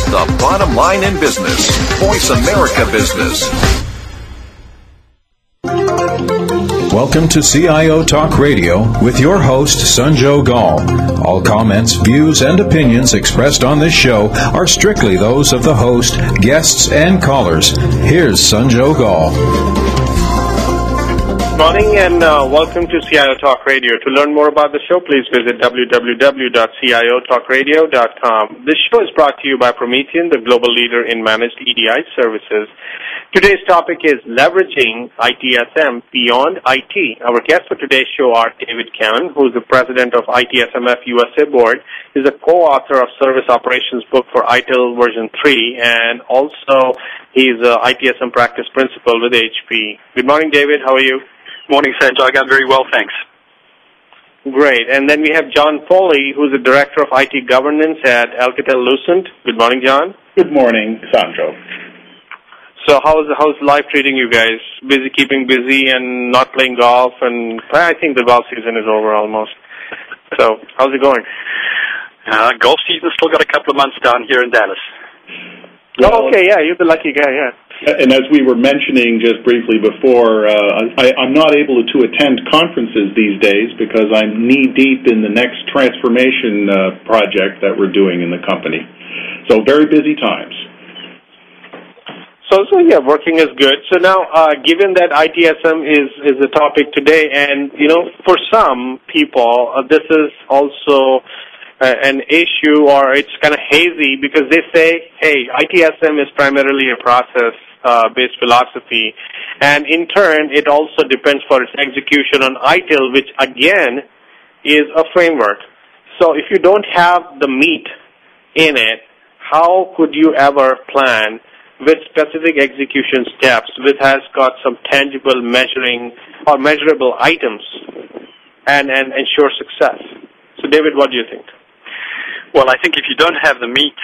the bottom line in business. Voice America Business. Welcome to CIO Talk Radio with your host, Sanjog Gall. All comments, views, and opinions expressed on this show are strictly those of the host, guests, and callers. Here's Sanjog Gall. Good morning and welcome to CIO Talk Radio. To learn more about the show, please visit www.ciotalkradio.com. This show is brought to you by Promethean, the global leader in managed EDI services. Today's topic is leveraging ITSM beyond IT. Our guests for today's show are David Cannon, who is the president of ITSMF USA Board, is a co-author of Service Operations book for ITIL version 3, and also he's an ITSM practice principal with HP. Good morning, David. How are you? Morning, Sanjog. I'm very well, thanks. Great. And then we have John Foley, who's the director of IT governance at Alcatel-Lucent. Good morning, John. Good morning, Sandro. So how's life treating you guys? Keeping busy and not playing golf, and I think the golf season is over almost. So how's it going? Golf season's still got a couple of months down here in Dallas. Oh, okay, yeah, you're the lucky guy, yeah. And as we were mentioning just briefly before, I'm not able to attend conferences these days because I'm knee-deep in the next transformation project that we're doing in the company. So very busy times. So yeah, working is good. So now, given that ITSM is the topic today, and, you know, for some people, this is also an issue, or it's kind of hazy because they say, hey, ITSM is primarily a process-based philosophy, and in turn, it also depends for its execution on ITIL, which again is a framework. So if you don't have the meat in it, how could you ever plan with specific execution steps, which has got some tangible measuring or measurable items and ensure success? So, David, what do you think? Well, I think if you don't have the meat,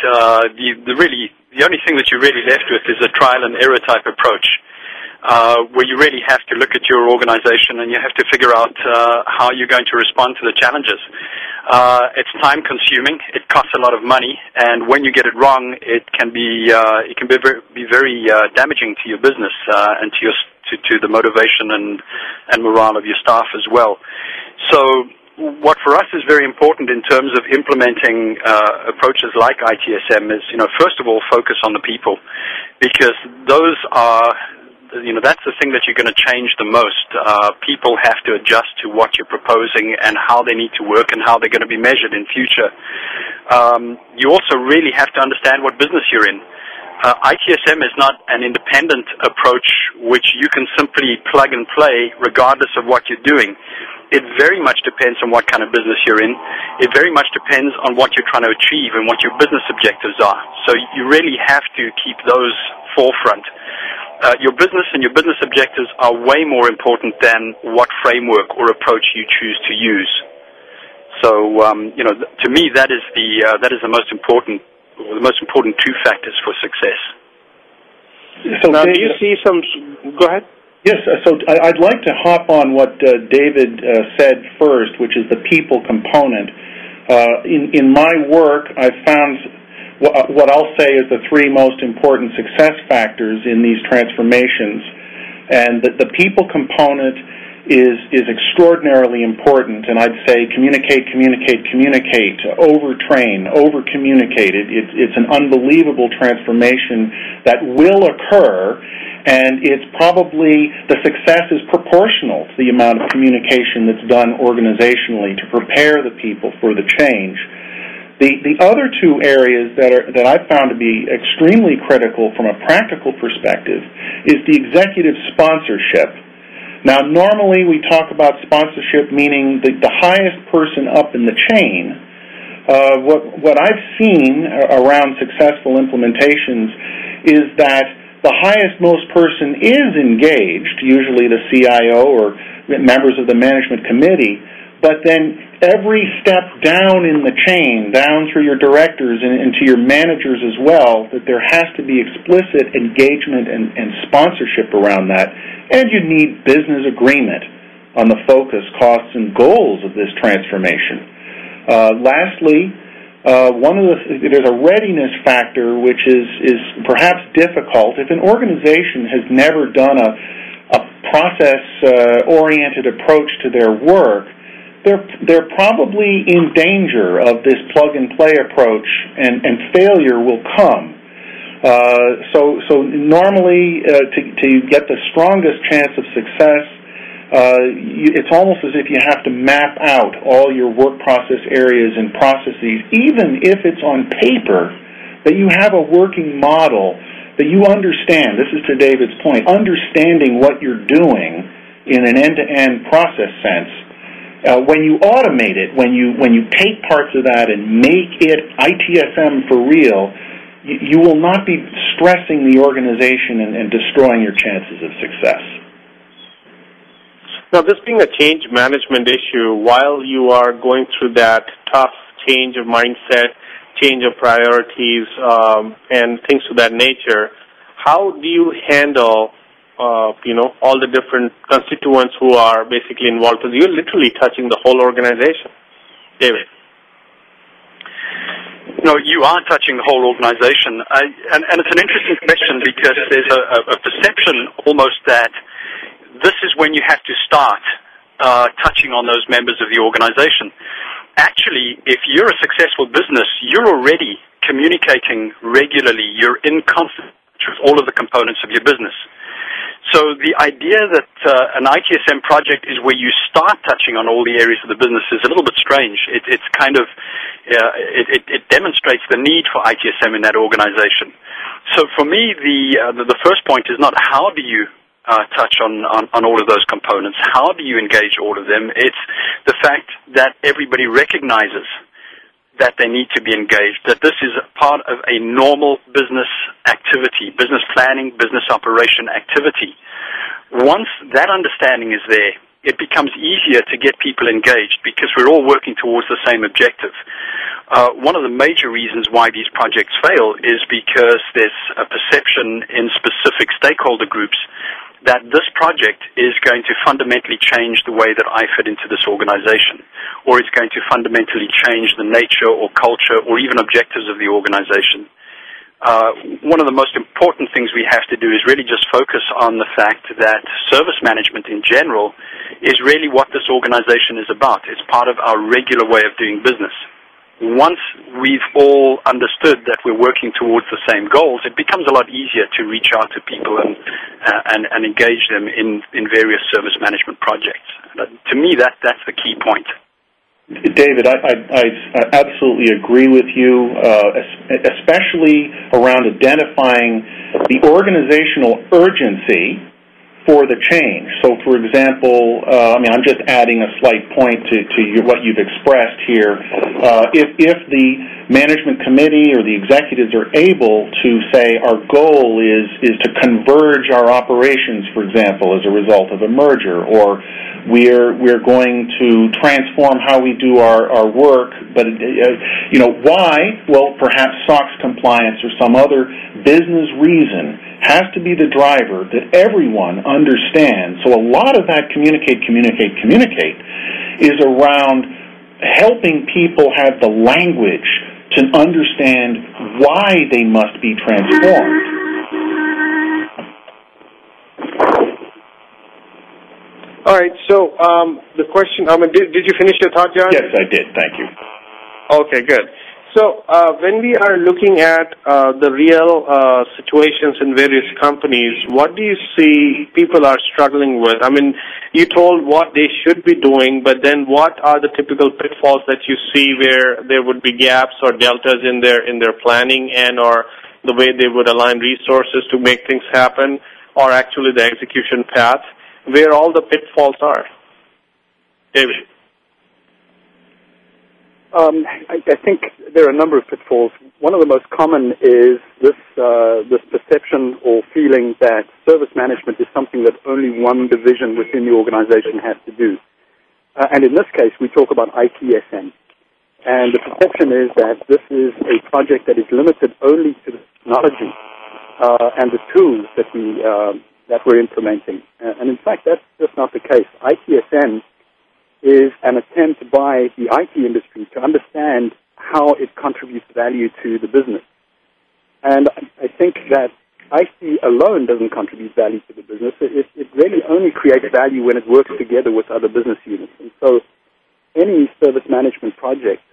the only thing that you're really left with is a trial and error type approach, where you really have to look at your organization and you have to figure out how you're going to respond to the challenges. It's time consuming, it costs a lot of money, and when you get it wrong, it can be very damaging to your business and to the motivation and morale of your staff as well. So what for us is very important in terms of implementing approaches like ITSM is, first of all, focus on the people, because those are, that's the thing that you're going to change the most. People have to adjust to what you're proposing and how they need to work and how they're going to be measured in future. You also really have to understand what business you're in. ITSM is not an independent approach which you can simply plug and play regardless of what you're doing. It very much depends on what kind of business you're in. It very much depends on what you're trying to achieve and what your business objectives are. So you really have to keep those forefront. Your business and your business objectives are way more important than what framework or approach you choose to use. So, to me, that is the most important two factors for success. So now, David, do you see some? Go ahead. Yes, so I'd like to hop on what David said first, which is the people component. In my work, I've found what I'll say is the three most important success factors in these transformations. And the people component is extraordinarily important, and I'd say communicate, overtrain, over-communicate. It's an unbelievable transformation that will occur, and it's probably, the success is proportional to the amount of communication that's done organizationally to prepare the people for the change. The other two areas that I've found to be extremely critical from a practical perspective is the executive sponsorship. Now, normally we talk about sponsorship meaning the highest person up in the chain. What I've seen around successful implementations is that the highest most person is engaged, usually the CIO or members of the management committee, but then every step down in the chain, down through your directors and to your managers as well, that there has to be explicit engagement and sponsorship around that. And you need business agreement on the focus, costs, and goals of this transformation. Lastly, there's a readiness factor which is perhaps difficult. If an organization has never done a process-oriented approach to their work, they're probably in danger of this plug-and-play approach, and failure will come. So normally, to get the strongest chance of success, it's almost as if you have to map out all your work process areas and processes, even if it's on paper, that you have a working model, that you understand. This is to David's point, understanding what you're doing in an end-to-end process sense. When you automate it, when you take parts of that and make it ITSM for real, you will not be stressing the organization and destroying your chances of success. Now, this being a change management issue, while you are going through that tough change of mindset, change of priorities, and things of that nature, how do you handle, all the different constituents who are basically involved? Because you're literally touching the whole organization. David. No, you are touching the whole organization. And it's an interesting question because there's a perception almost that this is when you have to start touching on those members of the organization. Actually, if you're a successful business, you're already communicating regularly. You're in constant touch with all of the components of your business. So the idea that an ITSM project is where you start touching on all the areas of the business is a little bit strange. It's kind of it demonstrates the need for ITSM in that organization. So for me, the first point is not how do you touch on all of those components. How do you engage all of them? It's the fact that everybody recognizes that they need to be engaged, that this is a part of a normal business activity, business planning, business operation activity. Once that understanding is there, it becomes easier to get people engaged because we're all working towards the same objective. One of the major reasons why these projects fail is because there's a perception in specific stakeholder groups that this project is going to fundamentally change the way that I fit into this organization, or it's going to fundamentally change the nature or culture or even objectives of the organization. One of the most important things we have to do is really just focus on the fact that service management in general is really what this organization is about. It's part of our regular way of doing business. Once we've all understood that we're working towards the same goals, it becomes a lot easier to reach out to people and engage them in various service management projects. To me, that's the key point. David, I absolutely agree with you, especially around identifying the organizational urgency for the change. So, for example, I'm just adding a slight point to what you've expressed here. If the management committee or the executives are able to say our goal is to converge our operations, for example, as a result of a merger, or we're going to transform how we do our work, but why? Well, perhaps SOX compliance or some other business reason has to be the driver that everyone understands. So a lot of that communicate is around helping people have the language to understand why they must be transformed. All right, so the question, did you finish your thought, John? Yes, I did. Thank you. Okay, good. So when we are looking at the real situations in various companies, what do you see people are struggling with? I mean, you told what they should be doing, but then what are the typical pitfalls that you see where there would be gaps or deltas in their planning and or the way they would align resources to make things happen, or actually the execution path, where all the pitfalls are? David. I think there are a number of pitfalls. One of the most common is this perception or feeling that service management is something that only one division within the organization has to do. And in this case, we talk about ITSM. And the perception is that this is a project that is limited only to the technology and the tools that we're implementing. And in fact, that's just not the case. ITSM is an attempt by the IT industry to understand how it contributes value to the business. And I think that IT alone doesn't contribute value to the business. It really only creates value when it works together with other business units. And so any service management project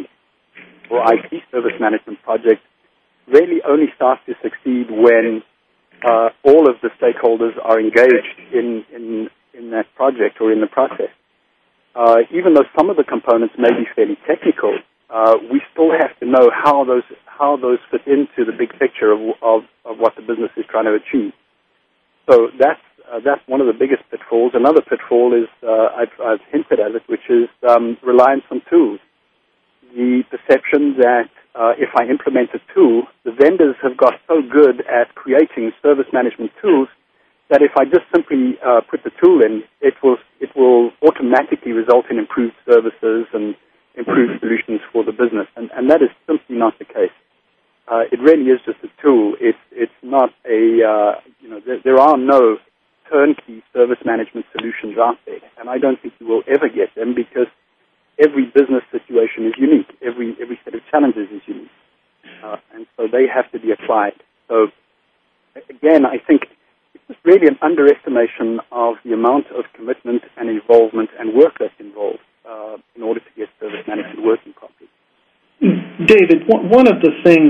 or IT service management project really only starts to succeed when all of the stakeholders are engaged in that project or in the process. Even though some of the components may be fairly technical, we still have to know how those fit into the big picture of what the business is trying to achieve. So that's one of the biggest pitfalls. Another pitfall is I've hinted at it, which is reliance on tools. The perception that if I implement a tool, the vendors have got so good at creating service management tools that if I just simply put the tool in, it will automatically result in improved services and improved solutions for the business, and that is simply not the case. It really is just a tool. It's not there are no turnkey service management solutions out there, and I don't think you will ever get them because every business situation is unique. Every set of challenges is unique, and so they have to be applied. So again, I think it's really an underestimation of the amount of commitment and involvement and work that's involved in order to get service management working properly. David, one of the things,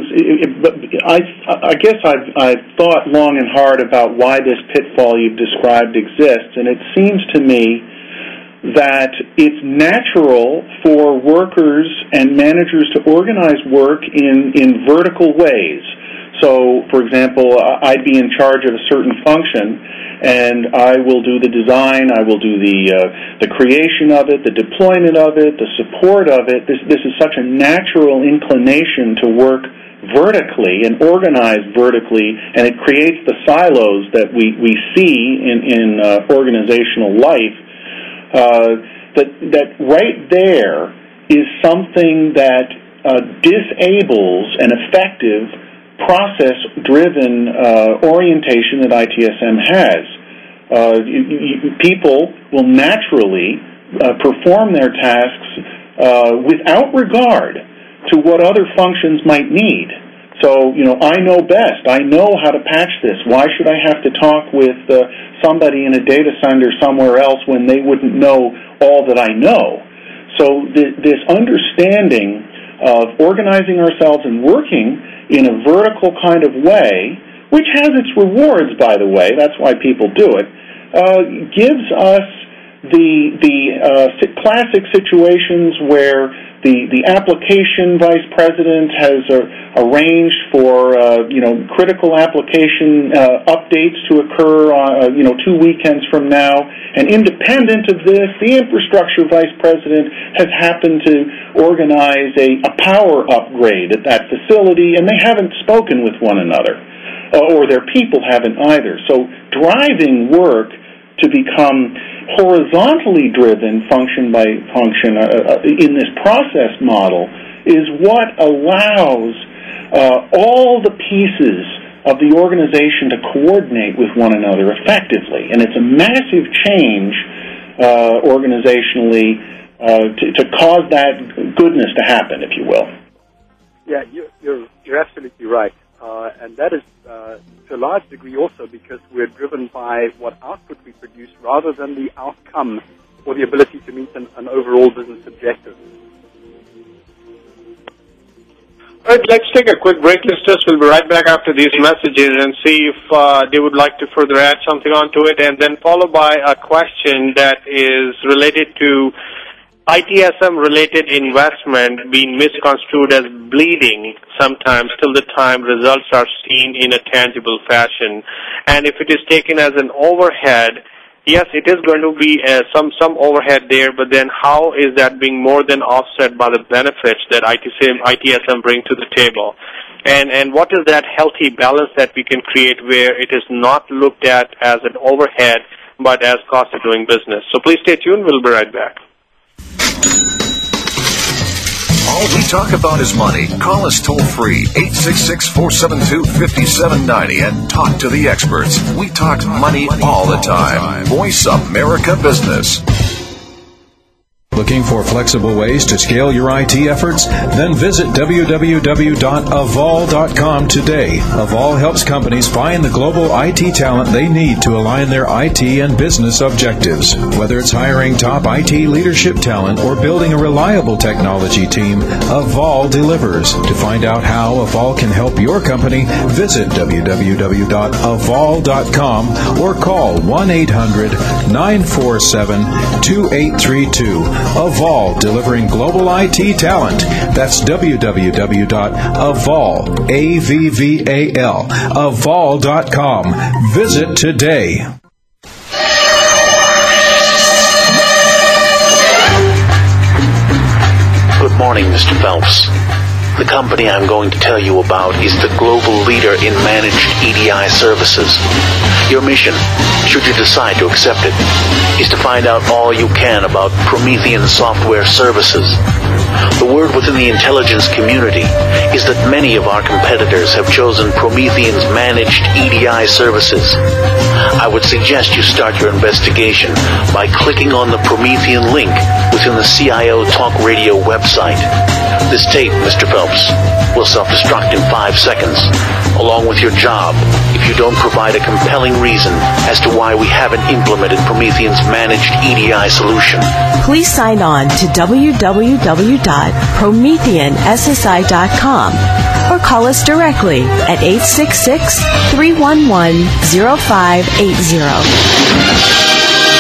I guess I've thought long and hard about why this pitfall you've described exists, and it seems to me that it's natural for workers and managers to organize work in vertical ways. So, for example, I'd be in charge of a certain function, and I will do the design, I will do the creation of it, the deployment of it, the support of it. This is such a natural inclination to work vertically and organize vertically, and it creates the silos that we see in organizational life. That right there is something that disables an effective process-driven orientation that ITSM has. People will naturally perform their tasks without regard to what other functions might need. So, I know best. I know how to patch this. Why should I have to talk with somebody in a data center somewhere else when they wouldn't know all that I know? So this understanding of organizing ourselves and working in a vertical kind of way, which has its rewards, by the way, that's why people do it, gives us the classic situations where the application vice president has arranged for critical application updates to occur 2 weekends from now, and independent of this, the infrastructure vice president has happened to organize a power upgrade at that facility, and they haven't spoken with one another, or their people haven't either. So driving work to become horizontally driven function by function in this process model is what allows all the pieces of the organization to coordinate with one another effectively. And it's a massive change organizationally to cause that goodness to happen, if you will. Yeah, you're absolutely right. And that is to a large degree also because we're driven by what output we produce rather than the outcome or the ability to meet an overall business objective. All right, let's take a quick break, listeners. We'll be right back after these messages and see if they would like to further add something onto it, and then followed by a question that is related to ITSM-related investment being misconstrued as bleeding sometimes till the time results are seen in a tangible fashion. And if it is taken as an overhead, yes, it is going to be some overhead there, but then how is that being more than offset by the benefits that ITSM bring to the table? And what is that healthy balance that we can create where it is not looked at as an overhead but as cost of doing business? So please stay tuned. We'll be right back. All we talk about is money. Call us toll-free, 866-472-5790, and talk to the experts. We talk money all the time. Voice America Business. Looking for flexible ways to scale your IT efforts? Then visit www.avol.com today. Avol helps companies find the global IT talent they need to align their IT and business objectives. Whether it's hiring top IT leadership talent or building a reliable technology team, Avol delivers. To find out how Avol can help your company, visit www.avol.com or call 1-800-947-2832. Avol, delivering global IT talent. That's www.avol, A-V-V-A-L, avol.com. Visit today. Good morning, Mr. Phelps. The company I'm going to tell you about is the global leader in managed EDI services. Your mission, should you decide to accept it, is to find out all you can about Promethean software services. The word within the intelligence community is that many of our competitors have chosen Promethean's managed EDI services. I would suggest you start your investigation by clicking on the Promethean link within the CIO Talk Radio website. This tape, Mr. Phelps, will self-destruct in 5 seconds, along with your job, if you don't provide a compelling reason as to why we haven't implemented Promethean's managed EDI solution. Please sign on to www.prometheanssi.com or call us directly at 866-311-0580.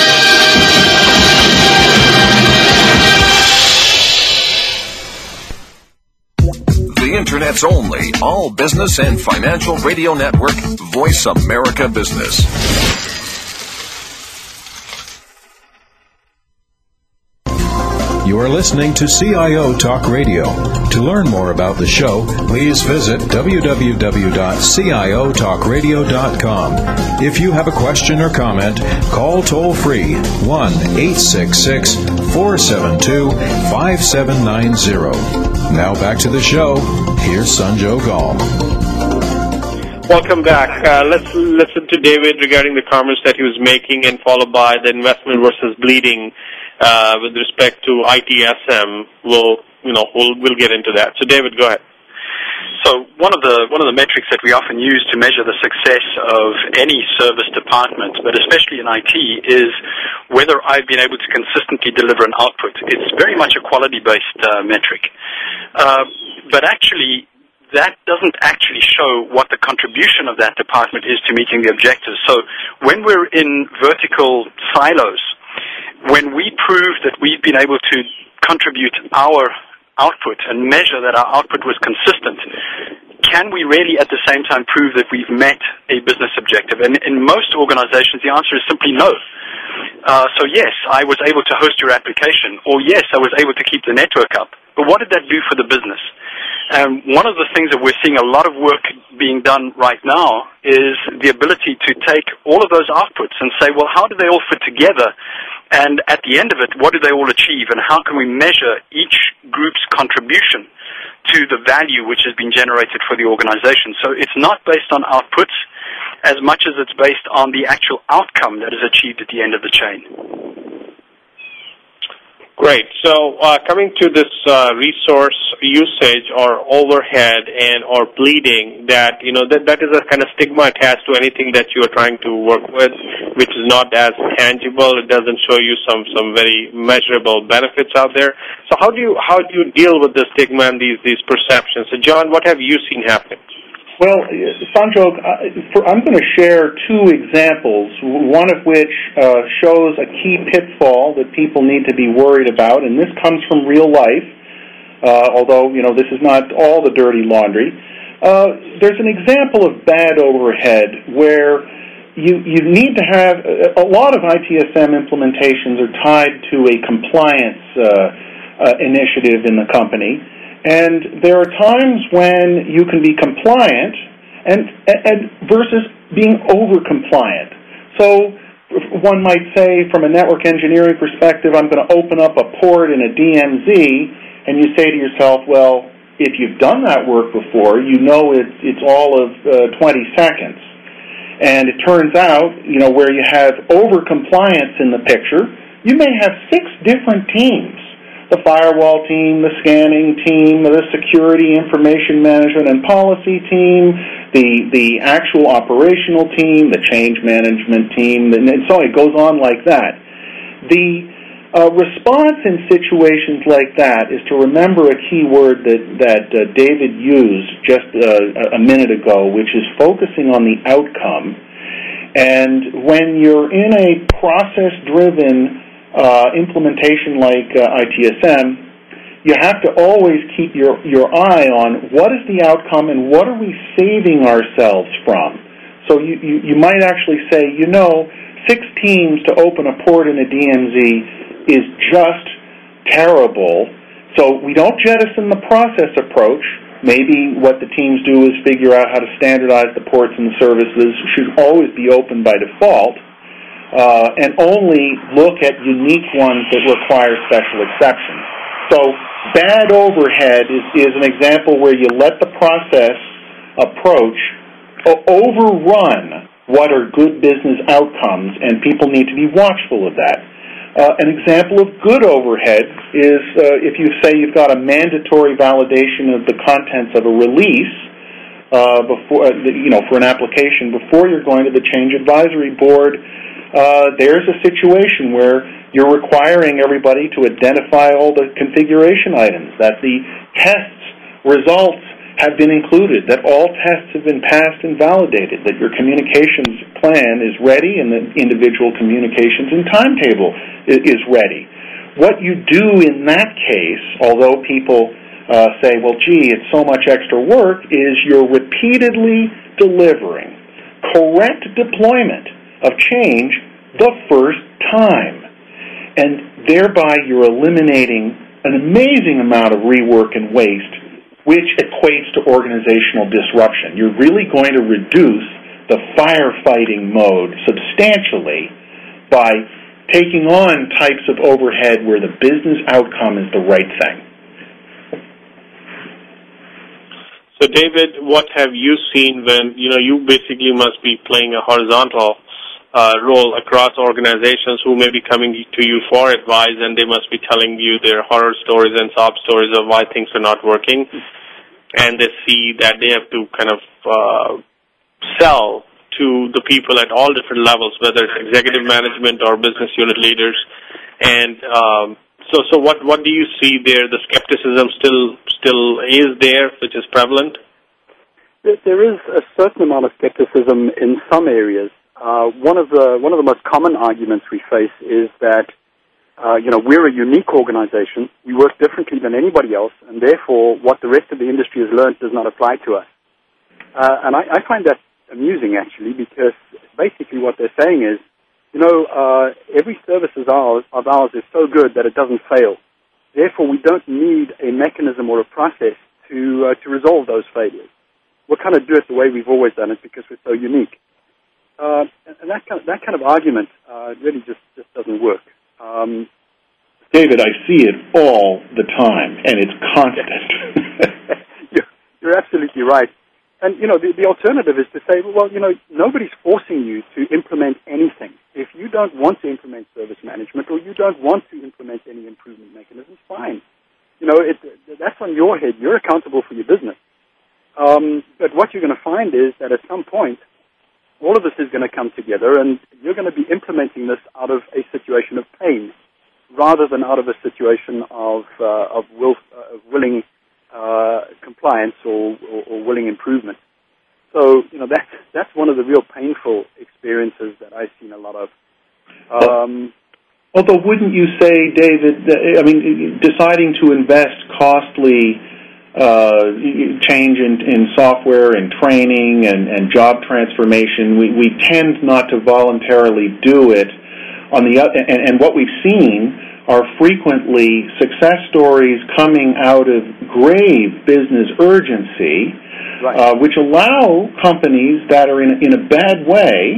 The Internet's only all-business and financial radio network, Voice America Business. You are listening to CIO Talk Radio. To learn more about the show, please visit www.ciotalkradio.com. If you have a question or comment, call toll-free 1-866-472-5790. Now back to the show. Here's Sanjog Gall. Welcome back. Let's listen to David regarding the comments that he was making, and followed by the investment versus bleeding with respect to ITSM. We'll get into that. So, David, go ahead. So one of the metrics that we often use to measure the success of any service department, but especially in IT, is whether I've been able to consistently deliver an output. It's very much a quality-based metric. But actually, that doesn't actually show what the contribution of that department is to meeting the objectives. So when we're in vertical silos, when we prove that we've been able to contribute our output and measure that our output was consistent, can we really at the same time prove that we've met a business objective? And in most organizations, the answer is simply no. So yes, I was able to host your application, or yes, I was able to keep the network up. But what did that do for the business? And one of the things that we're seeing a lot of work being done right now is the ability to take all of those outputs and say, well, how do they all fit together? And at the end of it, what do they all achieve? And how can we measure each group's contribution to the value which has been generated for the organization? So it's not based on outputs as much as it's based on the actual outcome that is achieved at the end of the chain. Great. So coming to this resource usage or overhead and or bleeding, that that is a kind of stigma attached to anything that you are trying to work with, which is not as tangible. It doesn't show you some very measurable benefits out there. So how do you deal with the stigma and these perceptions? So John, what have you seen happen? Well, Sanjog, I'm going to share two examples, one of which shows a key pitfall that people need to be worried about, and this comes from real life, although, this is not all the dirty laundry. There's an example of bad overhead where you need to have, a lot of ITSM implementations are tied to a compliance initiative in the company. And there are times when you can be compliant and versus being over-compliant. So one might say, from a network engineering perspective, I'm going to open up a port in a DMZ, and you say to yourself, well, if you've done that work before, it's all of 20 seconds. And it turns out, where you have over-compliance in the picture, you may have 6 different teams the firewall team, the scanning team, the security information management and policy team, the actual operational team, the change management team, and so it goes on like that. The response in situations like that is to remember a key word that David used just a minute ago, which is focusing on the outcome. And when you're in a process-driven implementation like ITSM, you have to always keep your eye on what is the outcome and what are we saving ourselves from. So you might actually say, 6 teams to open a port in a DMZ is just terrible. So we don't jettison the process approach. Maybe what the teams do is figure out how to standardize the ports and the services. Should always be open by default, and only look at unique ones that require special exceptions. So bad overhead is an example where you let the process approach overrun what are good business outcomes, and people need to be watchful of that. An example of good overhead is if you say you've got a mandatory validation of the contents of a release before, for an application before you're going to the change advisory board. There's a situation where you're requiring everybody to identify all the configuration items, that the tests results have been included, that all tests have been passed and validated, that your communications plan is ready and the individual communications and timetable is ready. What you do in that case, although people say, well, gee, it's so much extra work, is you're repeatedly delivering correct deployment of change the first time. And thereby you're eliminating an amazing amount of rework and waste, which equates to organizational disruption. You're really going to reduce the firefighting mode substantially by taking on types of overhead where the business outcome is the right thing. So, David, what have you seen when, you basically must be playing a horizontal role across organizations who may be coming to you for advice, and they must be telling you their horror stories and sob stories of why things are not working, and they see that they have to kind of sell to the people at all different levels, whether it's executive management or business unit leaders. And so what do you see there? The skepticism still is there, which is prevalent? There is a certain amount of skepticism in some areas. One of the most common arguments we face is that we're a unique organization. We work differently than anybody else, and therefore what the rest of the industry has learned does not apply to us. And I find that amusing, actually, because basically what they're saying is, every service of ours is so good that it doesn't fail. Therefore, we don't need a mechanism or a process to resolve those failures. We'll kind of do it the way we've always done it because we're so unique. And that kind of argument really just doesn't work. David, I see it all the time, and it's constant. You're absolutely right. And, the alternative is to say, well, nobody's forcing you to implement anything. If you don't want to implement service management or you don't want to implement any improvement mechanisms, fine. That's on your head. You're accountable for your business. But what you're going to find is that at some point, all of this is going to come together, and you're going to be implementing this out of a situation of pain rather than out of a situation of willing compliance or willing improvement. So, that's one of the real painful experiences that I've seen a lot of. Although, wouldn't you say, David, deciding to invest costly change in software and training and job transformation, we tend not to voluntarily do it. And what we've seen are frequently success stories coming out of grave business urgency, right, which allow companies that are in a bad way,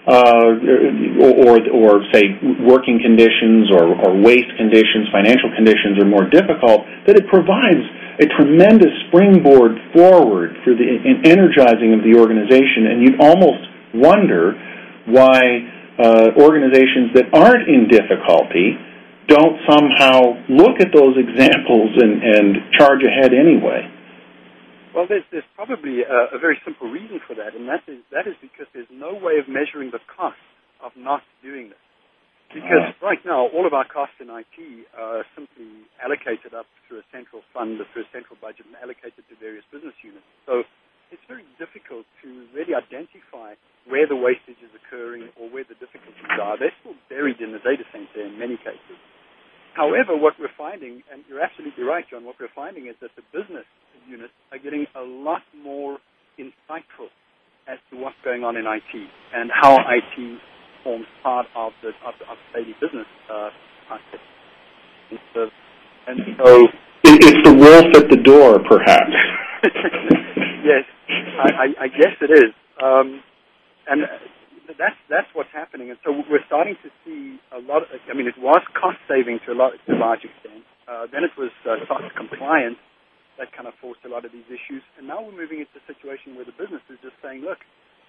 or say working conditions or waste conditions, financial conditions are more difficult, that it provides a tremendous springboard forward for the energizing of the organization. And you'd almost wonder why organizations that aren't in difficulty don't somehow look at those examples and charge ahead anyway? Well, there's probably a very simple reason for that, and that is because there's no way of measuring the cost of not doing this. Because right now, all of our costs in IT are simply allocated up through a central fund or through a central budget and allocated to various business units. So it's very difficult to really identify where the wastage is occurring or where the difficulties are. They're still buried in the data center in many cases. However, what we're finding, and you're absolutely right, John, what we're finding is that the business units are getting a lot more insightful as to what's going on in IT and how IT forms part of the daily business aspect. And so it's the wolf at the door, perhaps. Yes, I guess it is, and that's what's happening. And so we're starting to see a lot. I mean, it was cost saving to a large extent. Then it was SOX compliance that kind of forced a lot of these issues, and now we're moving into a situation where the business is just saying, look,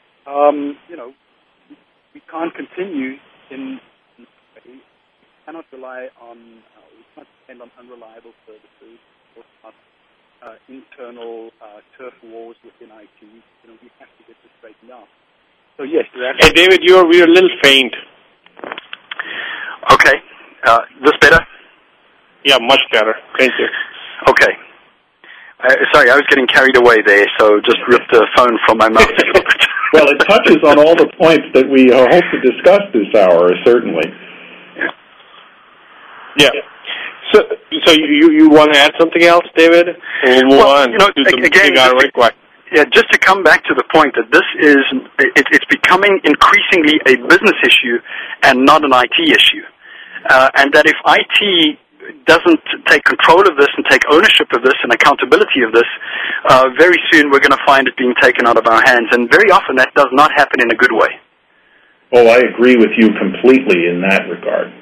we can't continue in this way. We cannot rely on, we can't depend on unreliable services or internal turf wars within IT. We have to get this straightened out. So yes, hey David, we're a little faint. Okay, this better? Yeah, much better. Thank you. Okay. Sorry, I was getting carried away there, so just ripped the phone from my mouth a little bit. Well, it touches on all the points that we hope to discuss this hour, certainly. Yeah. So you want to add something else, David? Well, just to come back to the point that this is, it's becoming increasingly a business issue and not an IT issue. And that if IT doesn't take control of this and take ownership of this and accountability of this, very soon we're going to find it being taken out of our hands. And very often that does not happen in a good way. Oh, I agree with you completely in that regard.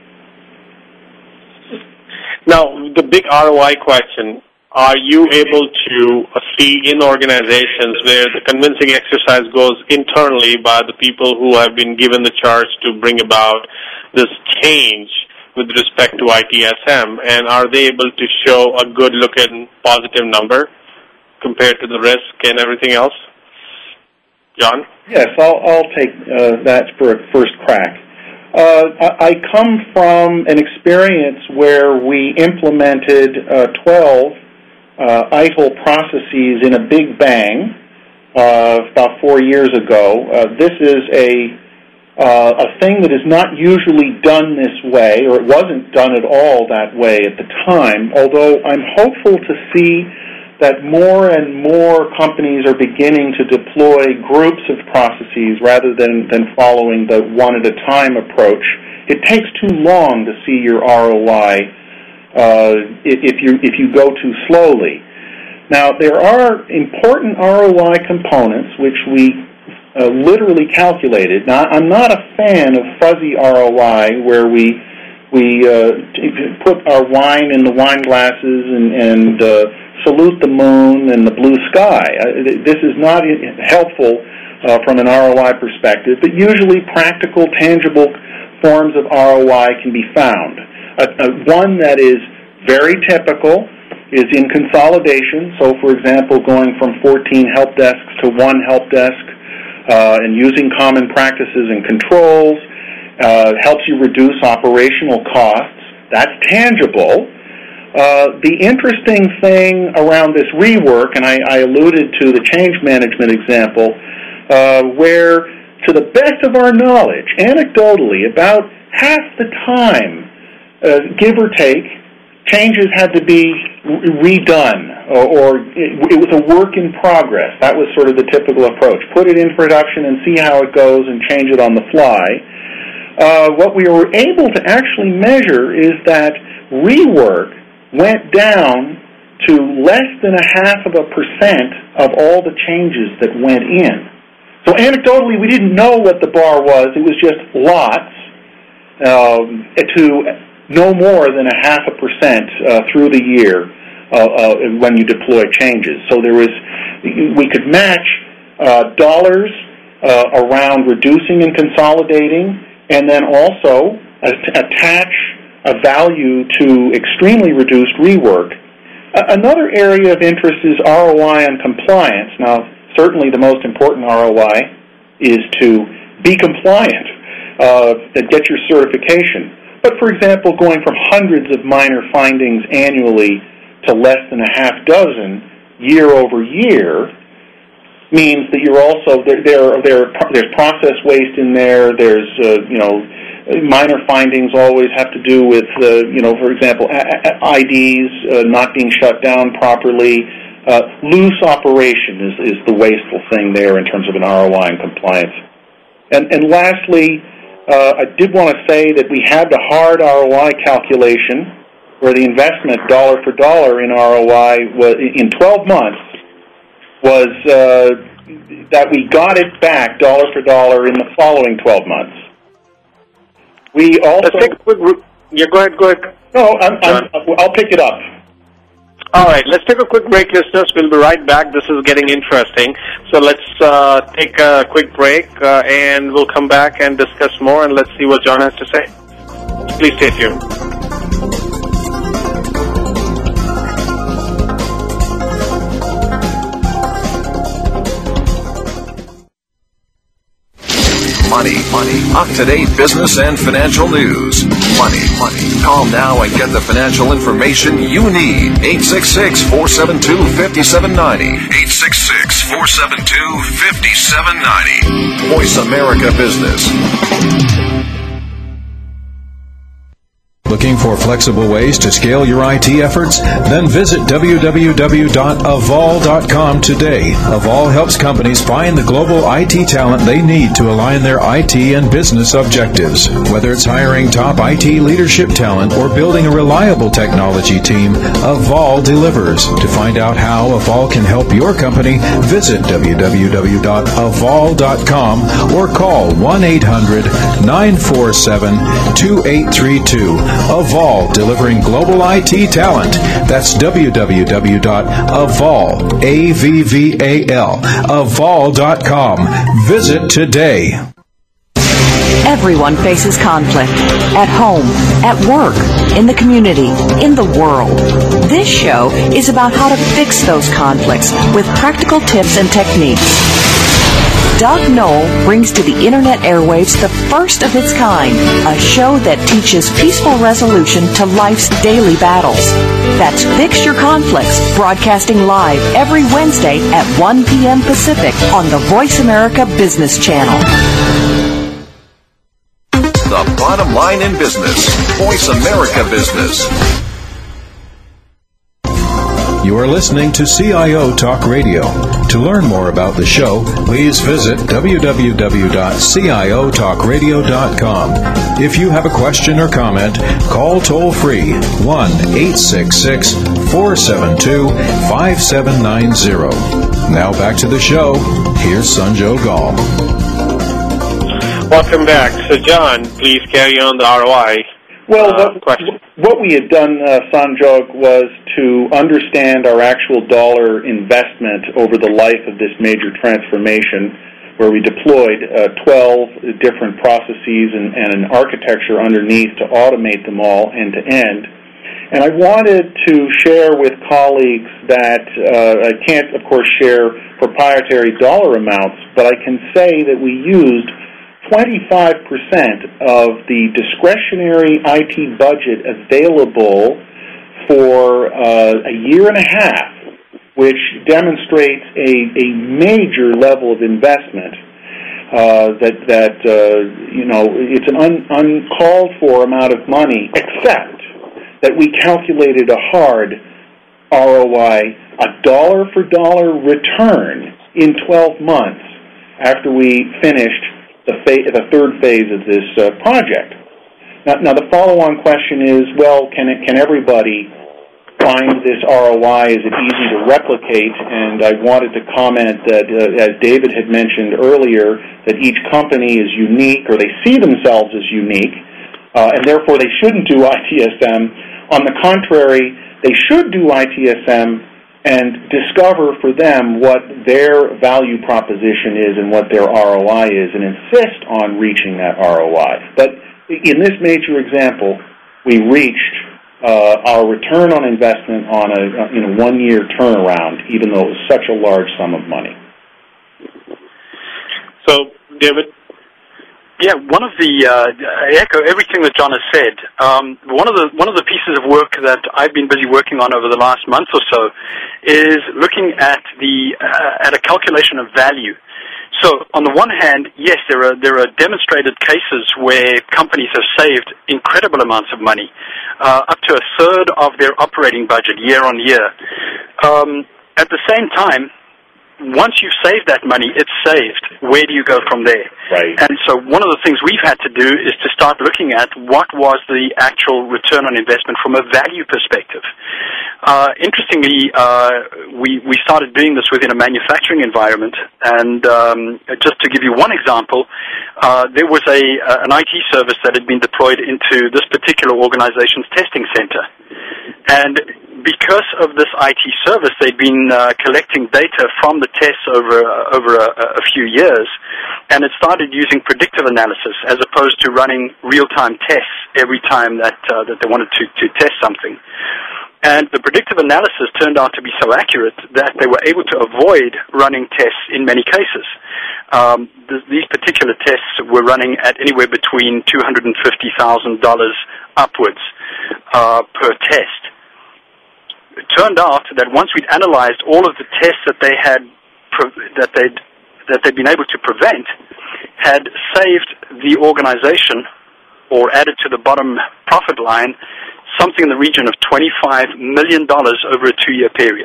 Now, the big ROI question, are you able to see in organizations where the convincing exercise goes internally by the people who have been given the charge to bring about this change with respect to ITSM, and are they able to show a good-looking positive number compared to the risk and everything else? John? Yes, I'll take that for a first crack. I come from an experience where we implemented 12 ITIL processes in a big bang about 4 years ago. This is a thing that is not usually done this way, or it wasn't done at all that way at the time, although I'm hopeful to see that more and more companies are beginning to deploy groups of processes rather than following the one-at-a-time approach. It takes too long to see your ROI if you go too slowly. Now, there are important ROI components which we literally calculated. Now, I'm not a fan of fuzzy ROI where we put our wine in the wine glasses and salute the moon and the blue sky. This is not helpful from an ROI perspective, but usually practical, tangible forms of ROI can be found. One that is very typical is in consolidation. So, for example, going from 14 help desks to one help desk and using common practices and controls helps you reduce operational costs. That's tangible. The interesting thing around this rework, and I alluded to the change management example, where, to the best of our knowledge, anecdotally, about half the time, give or take, changes had to be redone, or it was a work in progress. That was sort of the typical approach. Put it in production and see how it goes and change it on the fly. What we were able to actually measure is that rework went down to less than 0.5% of all the changes that went in. So anecdotally, we didn't know what the bar was. It was just lots to no more than 0.5% through the year when you deploy changes. So we could match dollars around reducing and consolidating, and then also attach a value to extremely reduced rework. Another area of interest is ROI on compliance. Now, certainly the most important ROI is to be compliant, get your certification. But, for example, going from hundreds of minor findings annually to less than a half dozen year over year means that you're also there's process waste in there. There's minor findings always have to do with for example, IDs not being shut down properly. Loose operation is the wasteful thing there in terms of an ROI and compliance. And lastly, I did want to say that we had the hard ROI calculation where the investment dollar for dollar in ROI was in 12 months was that we got it back dollar for dollar in the following 12 months. We also... Yeah, go ahead. No, I'll pick it up. All right, let's take a quick break, listeners. We'll be right back. This is getting interesting. So let's take a quick break, and we'll come back and discuss more, and let's see what John has to say. Please stay tuned. Money. Up-to-date business and financial news. Money. Call now and get the financial information you need. 866-472-5790. 866-472-5790. Voice America Business. Looking for flexible ways to scale your IT efforts? Then visit www.avol.com today. Avol helps companies find the global IT talent they need to align their IT and business objectives. Whether it's hiring top IT leadership talent or building a reliable technology team, Avol delivers. To find out how Avol can help your company, visit www.avol.com or call 1-800-947-2832. Avol, delivering global IT talent. That's www.avol, A-V-V-A-L, avol.com. Visit today. Everyone faces conflict. At home, at work, in the community, in the world. This show is about how to fix those conflicts with practical tips and techniques. Doug Knoll brings to the Internet airwaves the first of its kind, a show that teaches peaceful resolution to life's daily battles. That's Fix Your Conflicts, broadcasting live every Wednesday at 1 p.m. Pacific on the Voice America Business Channel. The bottom line in business. Voice America Business. You are listening to CIO Talk Radio. To learn more about the show, please visit www.ciotalkradio.com. If you have a question or comment, call toll-free 1-866-472-5790. Now back to the show. Here's Sanjog Gall. Welcome back. So, John, please carry on the ROI. Well, what we had done, Sanjog, was to understand our actual dollar investment over the life of this major transformation, where we deployed 12 different processes and an architecture underneath to automate them all end to end. And I wanted to share with colleagues that I can't, of course, share proprietary dollar amounts, but I can say that we used 25% of the discretionary IT budget available for a year and a half, which demonstrates a major level of investment. It's an uncalled for amount of money, except that we calculated a hard ROI, a dollar for dollar return in 12 months after we finished the third phase of this project. Now, the follow-on question is, well, can everybody find this ROI? Is it easy to replicate? And I wanted to comment that, as David had mentioned earlier, that each company is unique, or they see themselves as unique, and therefore they shouldn't do ITSM. On the contrary, they should do ITSM and discover for them what their value proposition is and what their ROI is, and insist on reaching that ROI. But in this major example, we reached our return on investment on a 1-year turnaround, even though it was such a large sum of money. So, David? Yeah, I echo everything that John has said. One of the pieces of work that I've been busy working on over the last month or so is looking at at a calculation of value. So, on the one hand, yes, there are demonstrated cases where companies have saved incredible amounts of money, up to a third of their operating budget year on year. At the same time, once you've saved that money, it's saved. Where do you go from there? Right. And so one of the things we've had to do is to start looking at what was the actual return on investment from a value perspective. Interestingly, we started doing this within a manufacturing environment, and just to give you one example, there was an IT service that had been deployed into this particular organization's testing center. And because of this IT service, they'd been collecting data from the tests over a few years, and it started using predictive analysis as opposed to running real-time tests every time that they wanted to test something. And the predictive analysis turned out to be so accurate that they were able to avoid running tests in many cases. These particular tests were running at anywhere between $250,000 upwards per test. It turned out that once we'd analyzed all of the tests that they'd been able to prevent, had saved the organization or added to the bottom profit line something in the region of $25 million over a 2-year period.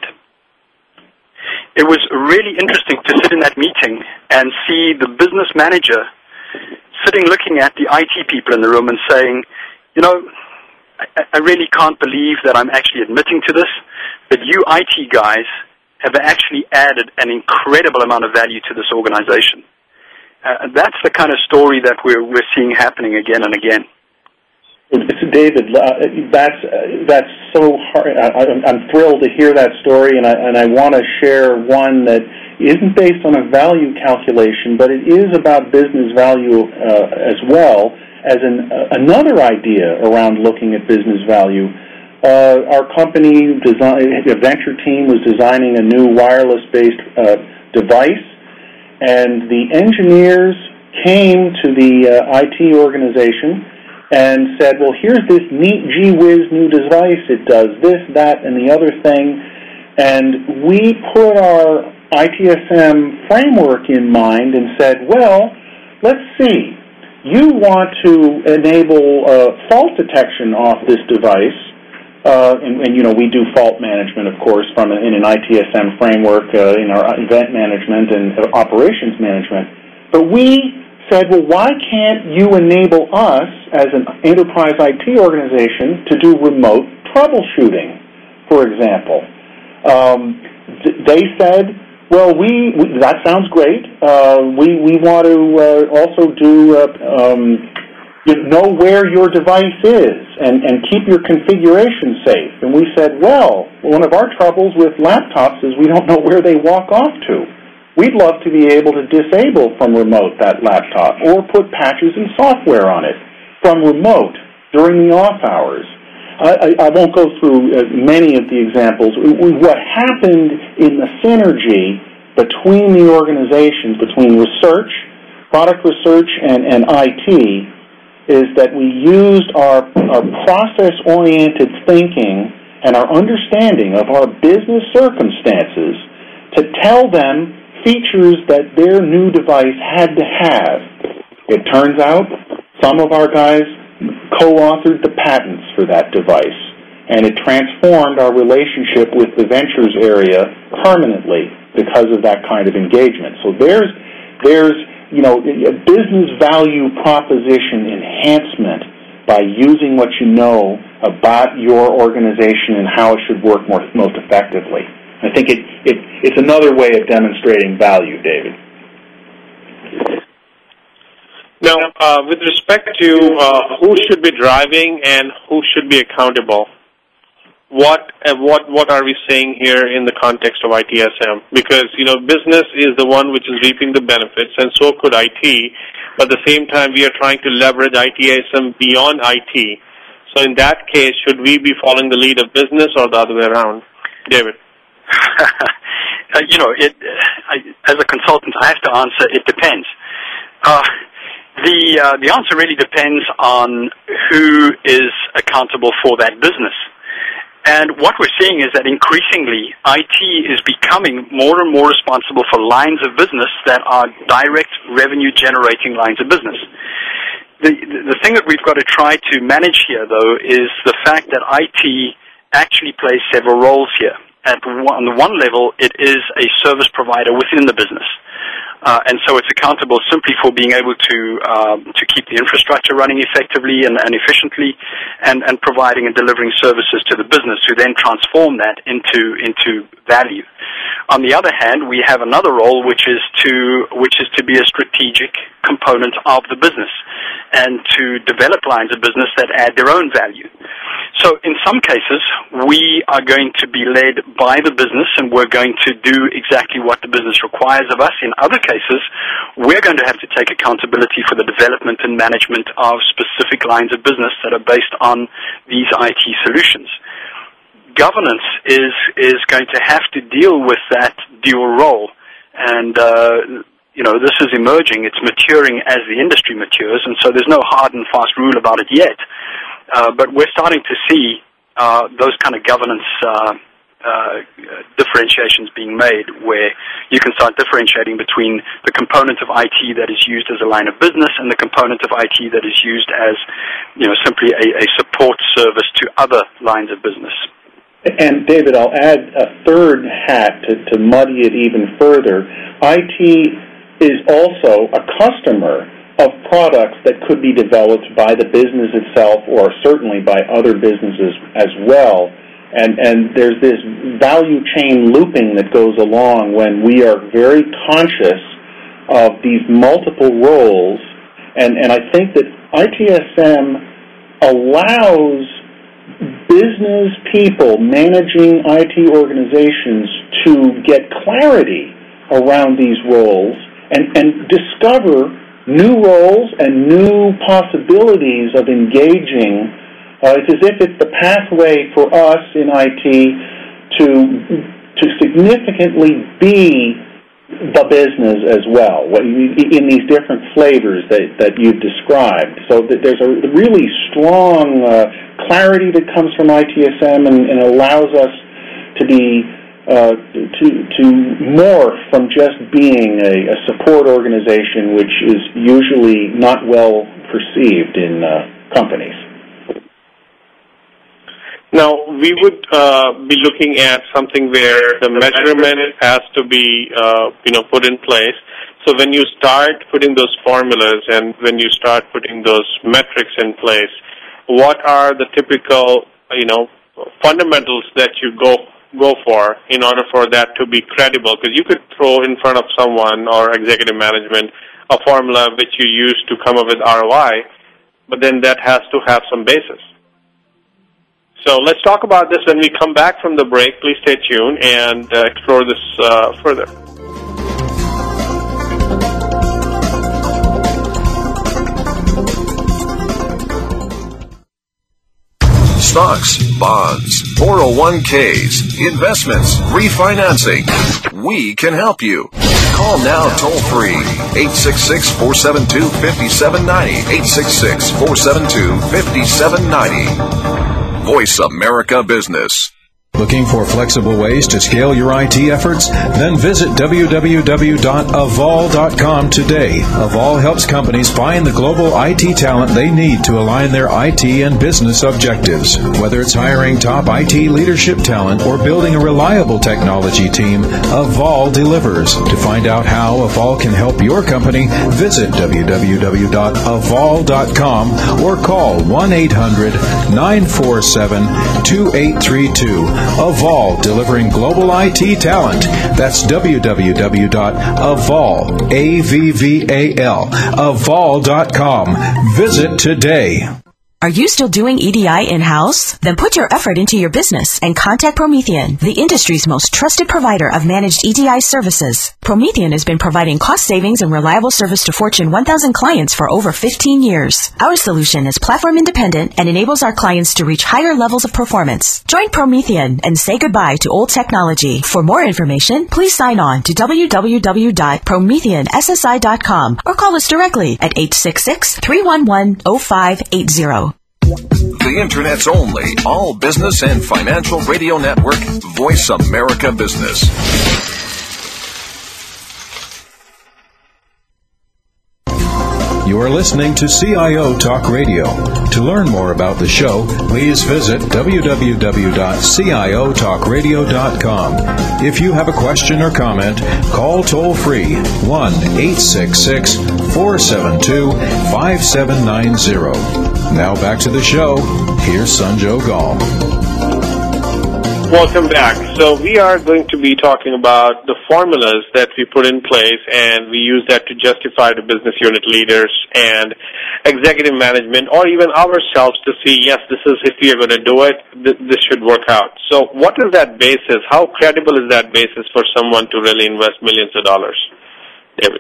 It was really interesting to sit in that meeting and see the business manager sitting looking at the IT people in the room and saying, you know, I really can't believe that I'm actually admitting to this, but you IT guys have actually added an incredible amount of value to this organization. That's the kind of story that we're seeing happening again and again. David, that's so hard. I'm thrilled to hear that story, and I want to share one that isn't based on a value calculation, but it is about business value as well as another idea around looking at business value. Our company, a venture team, was designing a new wireless-based device, and the engineers came to the IT organization and said, well, here's this neat gee-whiz new device. It does this, that, and the other thing. And we put our ITSM framework in mind and said, well, let's see. You want to enable fault detection off this device, and you know, we do fault management, of course, in an ITSM framework in our event management and operations management. But we said, well, why can't you enable us as an enterprise IT organization to do remote troubleshooting, for example? They said, well, that sounds great. We want to also do know where your device is and keep your configuration safe. And we said, well, one of our troubles with laptops is we don't know where they walk off to. We'd love to be able to disable from remote that laptop or put patches and software on it from remote during the off hours. I won't go through many of the examples. What happened in the synergy between the organizations, between research, product research, and IT, is that we used our process-oriented thinking and our understanding of our business circumstances to tell them features that their new device had to have. It turns out some of our guys co-authored the patents for that device, and it transformed our relationship with the ventures area permanently because of that kind of engagement. So there's a business value proposition enhancement by using what you know about your organization and how it should work most effectively. I think it's another way of demonstrating value, David. Now, with respect to who should be driving and who should be accountable, what are we saying here in the context of ITSM? Because, you know, business is the one which is reaping the benefits, and so could IT. But at the same time, we are trying to leverage ITSM beyond IT. So in that case, should we be following the lead of business or the other way around? David? As a consultant, I have to answer, it depends. The answer really depends on who is accountable for that business. And what we're seeing is that increasingly, IT is becoming more and more responsible for lines of business that are direct revenue-generating lines of business. The thing that we've got to try to manage here, though, is the fact that IT actually plays several roles here. On the one level, it is a service provider within the business. And so it's accountable simply for being able to keep the infrastructure running effectively and efficiently, and providing and delivering services to the business, who then transform that into value. On the other hand, we have another role, which is to be a strategic component of the business and to develop lines of business that add their own value. So in some cases, we are going to be led by the business, and we're going to do exactly what the business requires of us. In other cases, we're going to have to take accountability for the development and management of specific lines of business that are based on these IT solutions. Governance is going to have to deal with that dual role, and this is emerging. It's maturing as the industry matures, and so there's no hard and fast rule about it yet. But we're starting to see those kind of governance differentiations being made, where you can start differentiating between the component of IT that is used as a line of business and the component of IT that is used as, simply a support service to other lines of business. And David, I'll add a third hat to muddy it even further. IT is also a customer of products that could be developed by the business itself, or certainly by other businesses as well. And there's this value chain looping that goes along when we are very conscious of these multiple roles. And I think that ITSM allows business people managing IT organizations to get clarity around these roles and discover new roles and new possibilities of engaging. It's as if it's the pathway for us in IT to significantly be the business as well, in these different flavors that you've described. So that there's a really strong clarity that comes from ITSM and allows us to be to morph from just being a support organization, which is usually not well perceived in companies. Now, we would be looking at something where the measurement has to be, put in place. So when you start putting those formulas and when you start putting those metrics in place, what are the typical, fundamentals that you go for in order for that to be credible? Because you could throw in front of someone or executive management a formula which you use to come up with ROI, but then that has to have some basis. So let's talk about this when we come back from the break. Please stay tuned and explore this further. Stocks, bonds, 401ks, investments, refinancing. We can help you. Call now toll free, 866-472-5790, 866-472-5790. Voice America Business. Looking for flexible ways to scale your IT efforts? Then visit www.avol.com today. Avol helps companies find the global IT talent they need to align their IT and business objectives. Whether it's hiring top IT leadership talent or building a reliable technology team, Avol delivers. To find out how Avol can help your company, visit www.avol.com or call 1-800-947-2832. Avol, delivering global IT talent. That's www.avol.com. Visit today. Are you still doing EDI in-house? Then put your effort into your business and contact Promethean, the industry's most trusted provider of managed EDI services. Promethean has been providing cost savings and reliable service to Fortune 1000 clients for over 15 years. Our solution is platform independent and enables our clients to reach higher levels of performance. Join Promethean and say goodbye to old technology. For more information, please sign on to www.prometheanssi.com or call us directly at 866-311-0580. The Internet's only all business and financial radio network, Voice America Business. You are listening to CIO Talk Radio. To learn more about the show, please visit www.ciotalkradio.com. If you have a question or comment, call toll-free 1-866-472-5790. Now back to the show. Here's Sanjog Gall. Welcome back. So we are going to be talking about the formulas that we put in place, and we use that to justify the business unit leaders and executive management, or even ourselves, to see, yes, this is, if we are going to do it, this should work out. So what is that basis? How credible is that basis for someone to really invest millions of dollars? David?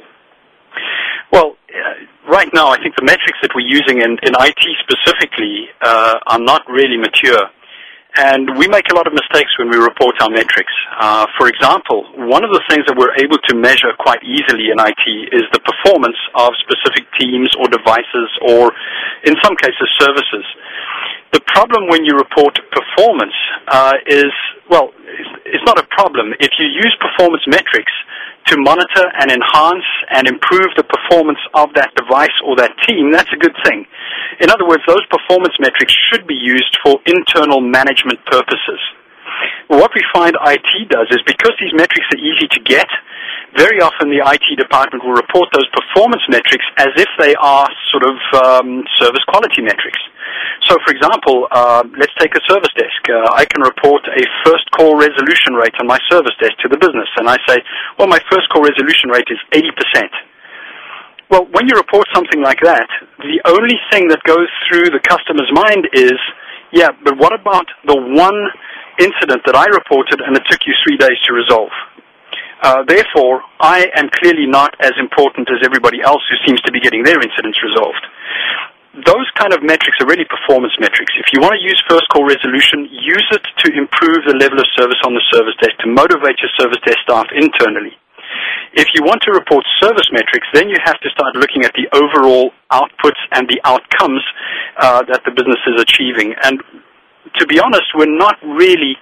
Well, right now, I think the metrics that we're using in IT specifically are not really mature. And we make a lot of mistakes when we report our metrics. For example, one of the things that we're able to measure quite easily in IT is the performance of specific teams or devices or, in some cases, services. The problem when you report performance is, well, it's not a problem. If you use performance metrics to monitor and enhance and improve the performance of that device or that team, that's a good thing. In other words, those performance metrics should be used for internal management purposes. What we find IT does is, because these metrics are easy to get, very often the IT department will report those performance metrics as if they are sort of service quality metrics. So, for example, let's take a service desk. I can report a first call resolution rate on my service desk to the business, and I say, well, my first call resolution rate is 80%. Well, when you report something like that, the only thing that goes through the customer's mind is, yeah, but what about the one incident that I reported and it took you 3 days to resolve? Therefore, I am clearly not as important as everybody else who seems to be getting their incidents resolved. Those kind of metrics are really performance metrics. If you want to use first call resolution, use it to improve the level of service on the service desk, to motivate your service desk staff internally. If you want to report service metrics, then you have to start looking at the overall outputs and the outcomes that the business is achieving. And to be honest, we're not really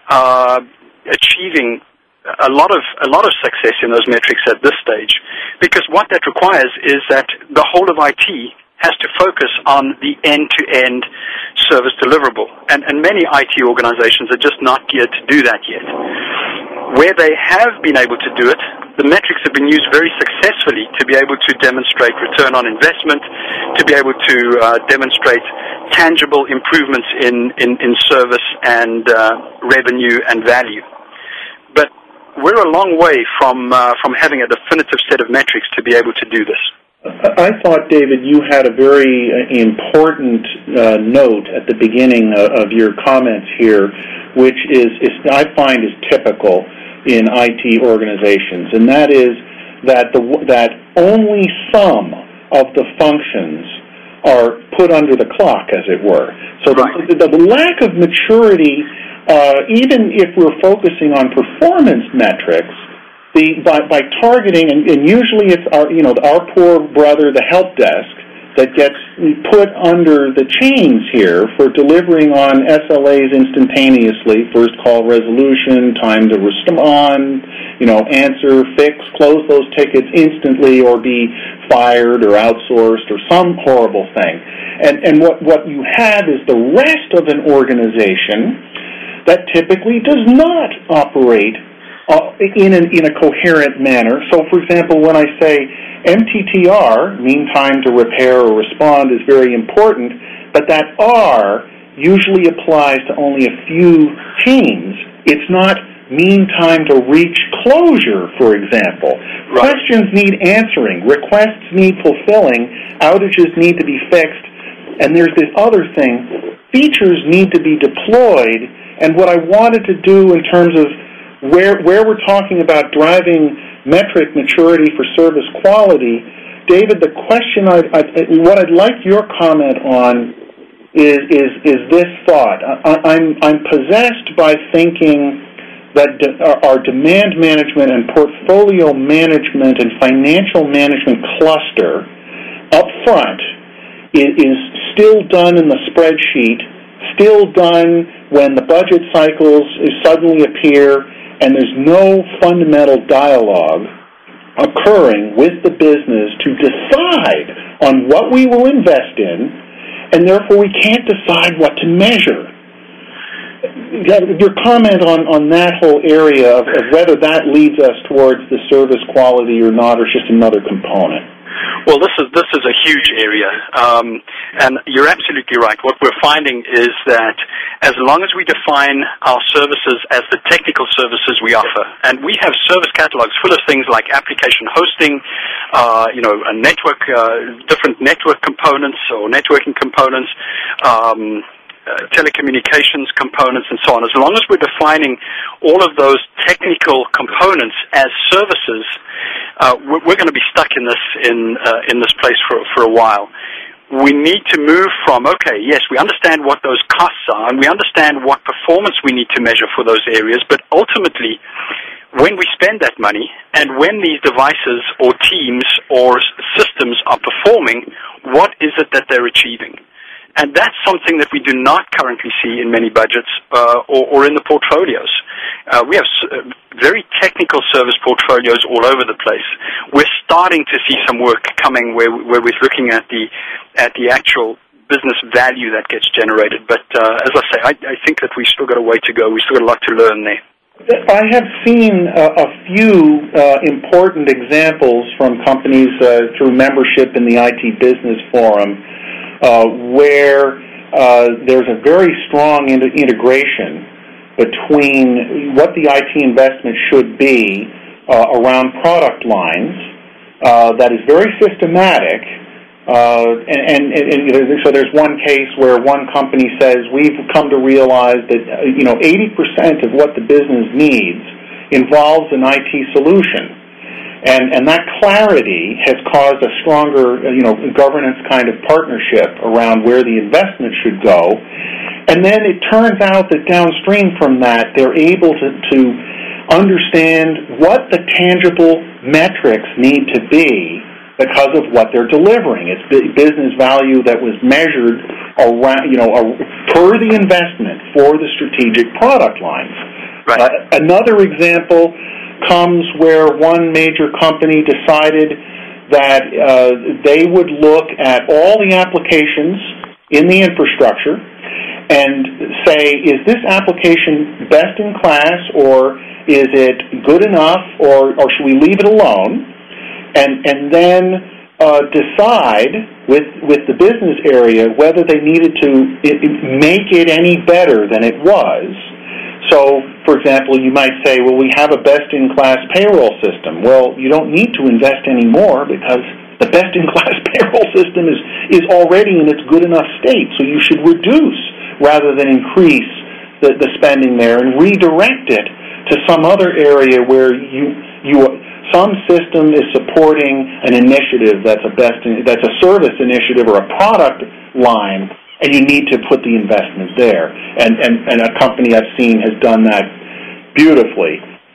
achieving a lot of success in those metrics at this stage, because what that requires is that the whole of IT has to focus on the end-to-end service deliverable. And many IT organizations are just not geared to do that yet. Where they have been able to do it, the metrics have been used very successfully to be able to demonstrate return on investment, to be able to demonstrate tangible improvements in service and revenue and value. But we're a long way from having a definitive set of metrics to be able to do this. I thought, David, you had a very important note at the beginning of your comments here, which I find is typical in IT organizations, and that is that only some of the functions are put under the clock, as it were. So the lack of maturity, even if we're focusing on performance metrics, by targeting, and usually it's our poor brother, the help desk, that gets put under the chains here for delivering on SLAs instantaneously, first call resolution, time to respond, answer, fix, close those tickets instantly, or be fired or outsourced or some horrible thing. And what you have is the rest of an organization that typically does not operate in a coherent manner. So, for example, when I say MTTR, mean time to repair or respond, is very important, but that R usually applies to only a few teams. It's not mean time to reach closure, for example. Right. Questions need answering. Requests need fulfilling. Outages need to be fixed. And there's this other thing. Features need to be deployed, and what I wanted to do in terms of where we're talking about driving metric maturity for service quality, David, the question what I'd like your comment on is this thought. I'm possessed by thinking that our demand management and portfolio management and financial management cluster up front is still done in the spreadsheet, still done when the budget cycles suddenly appear, and there's no fundamental dialogue occurring with the business to decide on what we will invest in, and therefore we can't decide what to measure. Your comment on that whole area of whether that leads us towards the service quality or not, or just another component. Well, this is a huge area, and you're absolutely right. What we're finding is that as long as we define our services as the technical services we offer, and we have service catalogs full of things like application hosting, a network, different network components or networking components, telecommunications components, and so on. As long as we're defining all of those technical components as services, we're going to be stuck in this place for a while. We need to move from, okay, yes, we understand what those costs are, and we understand what performance we need to measure for those areas, but ultimately, when we spend that money, and when these devices or teams or systems are performing, what is it that they're achieving? And that's something that we do not currently see in many budgets or in the portfolios. We have very technical service portfolios all over the place. We're starting to see some work coming where we're looking at the actual business value that gets generated. But as I say, I think that we've still got a way to go. We've still got a lot to learn there. I have seen a few important examples from companies through membership in the IT Business Forum where there's a very strong integration between what the IT investment should be around product lines that is very systematic. And so there's one case where one company says, we've come to realize that 80% of what the business needs involves an IT solution. And that clarity has caused a stronger, governance kind of partnership around where the investment should go. And then it turns out that downstream from that, they're able to understand what the tangible metrics need to be because of what they're delivering. It's business value that was measured around, per the investment for the strategic product lines. Right. Another example comes where one major company decided that they would look at all the applications in the infrastructure and say, is this application best in class, or is it good enough, or should we leave it alone? And then decide with the business area whether they needed to make it any better than it was. So, for example, you might say, well, we have a best-in-class payroll system. Well, you don't need to invest any more because the best-in-class payroll system is already in its good enough state. So you should reduce rather than increase the spending there and redirect it to some other area where some system is supporting an initiative that's a service initiative or a product line, and you need to put the investment there. And a company I've seen has done that beautifully.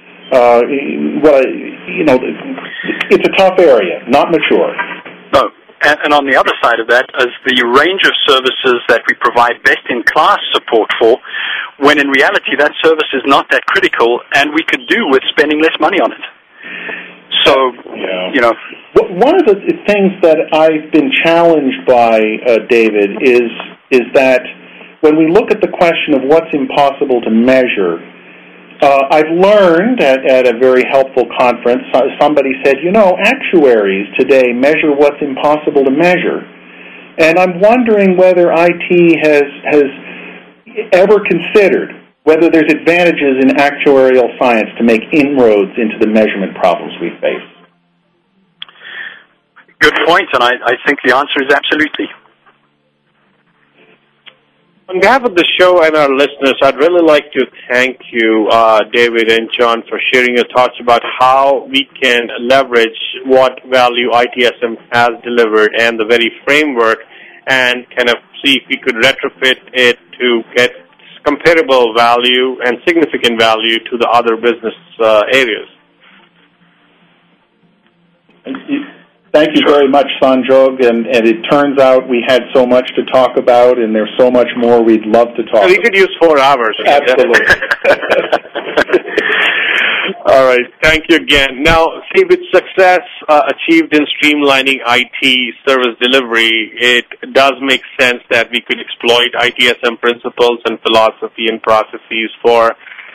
It's a tough area, not mature. No. And on the other side of that is the range of services that we provide best-in-class support for, when in reality that service is not that critical, and we could do with spending less money on it. So, one of the things that I've been challenged by, David, is that when we look at the question of what's impossible to measure, I've learned at a very helpful conference, somebody said, actuaries today measure what's impossible to measure. And I'm wondering whether IT has ever considered whether there's advantages in actuarial science to make inroads into the measurement problems we face. Good point, and I think the answer is absolutely. On behalf of the show and our listeners, I'd really like to thank you, David and John, for sharing your thoughts about how we can leverage what value ITSM has delivered and the very framework and kind of see if we could retrofit it to get comparable value and significant value to the other business areas. Thank you very much, Sanjog, and it turns out we had so much to talk about, and there's so much more we'd love to talk about. We could use 4 hours. Absolutely. All right, thank you again. Now, see, with success achieved in streamlining IT service delivery, it does make sense that we could exploit ITSM principles and philosophy and processes for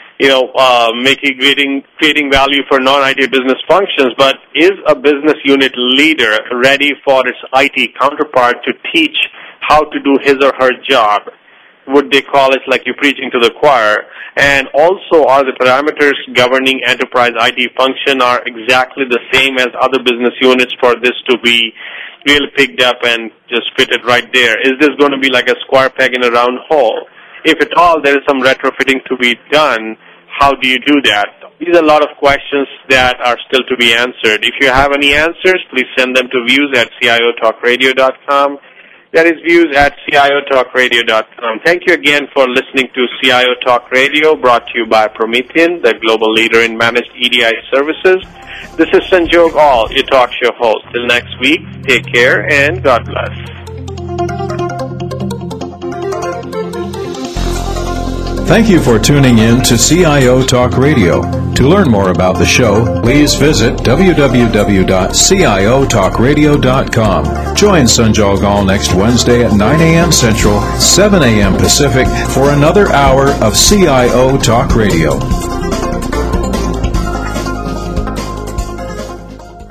creating value for non-IT business functions, but is a business unit leader ready for its IT counterpart to teach how to do his or her job? Would they call it like you're preaching to the choir? And also, are the parameters governing enterprise IT function are exactly the same as other business units for this to be really picked up and just fitted right there? Is this going to be like a square peg in a round hole? If at all there is some retrofitting to be done, how do you do that? These are a lot of questions that are still to be answered. If you have any answers, please send them to views@ciotalkradio.com. That is views@ciotalkradio.com. Thank you again for listening to CIO Talk Radio, brought to you by Promethean, the global leader in managed EDI services. This is Sanjog Aul, your talk show host. Till next week, take care and God bless. Thank you for tuning in to CIO Talk Radio. To learn more about the show, please visit www.ciotalkradio.com. Join Sanjog Aul next Wednesday at 9 a.m. Central, 7 a.m. Pacific for another hour of CIO Talk Radio.